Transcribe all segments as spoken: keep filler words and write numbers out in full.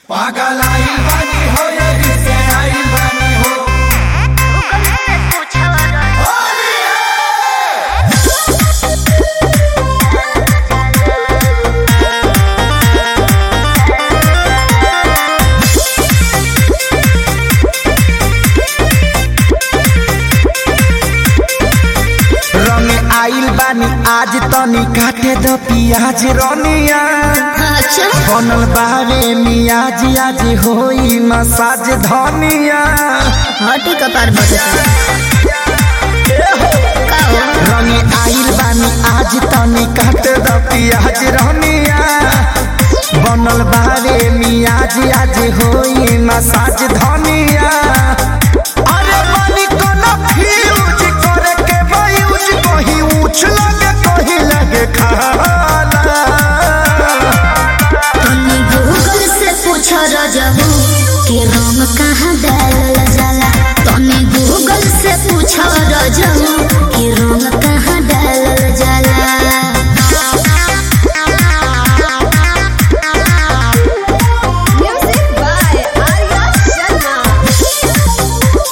पागल आइल बानी हो यही से आइल बानी हो रंग आइल बानी आज तनी काटे द पियाज रनिया अच्छा बनल बारे मियाज आज होई मसाज धनिया हटी कपार बटता रंग आइल बानी आज तनी काटे द पियाज रनिया बनल बारे मियाज आज होई मसाज धनिया अरे बनी कोनो फ्यूज करे के बायूज कहीं ऊंच लगे कहीं लगे खाला तनी गूगल से पूछ रजबू के रंग कहाँ डालल जाला। तनी गूगल से पूछ रजबू के रंग कहाँ डालल जाला। Music by Arya Sharma।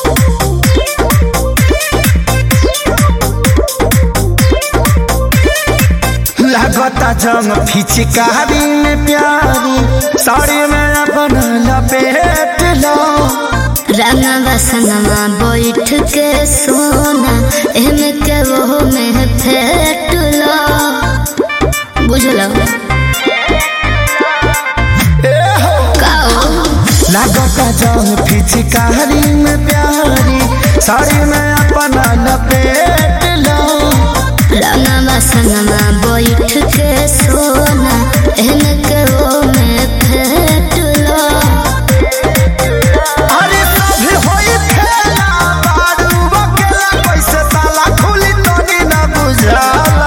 लगता जंग फिचकारी में प्यारी साड़ी में अपन लपेट लो रंगवा संगवा बैठ के सोना एमे के वो में फेट लो बुझलो काओ लगता जंग फिचकारी में प्यारी साड़ी में अपन लपेट लो रंगवा संगवा बैठ के सोना एमे के वो में फेट लो अरे सभी होई खेला बारू बकेला कैसे ताला खुली तोनी ना बुझाला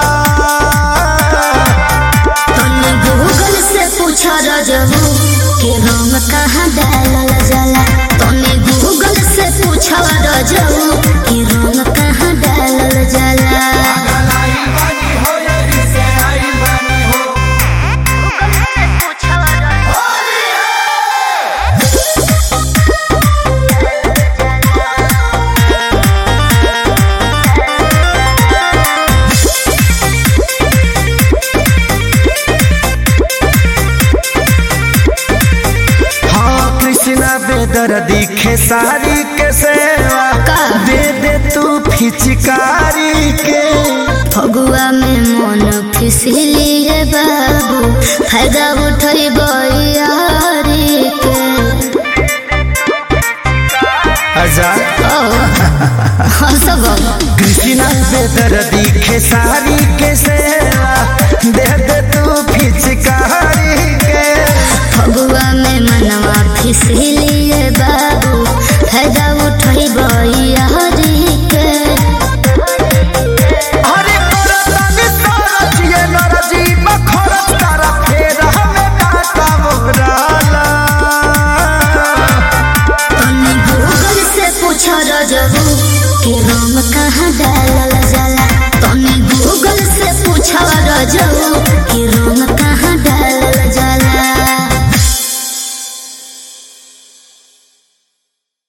तनी गूगल से पूछ रजबू के रंग कहाँ डालल जाला। तनी गूगल से पूछ रजबू के रंग कहाँ डालल जाला। हाँ कृष्णा बेदर दिखे सारी के सेवा का? दे दे तू फिचकारी के फगुआ में मन फिसलिए बाबू फायदा उठई बयारी के हजार हंसब कृष्णा बेदर दिखे सारी के सेवा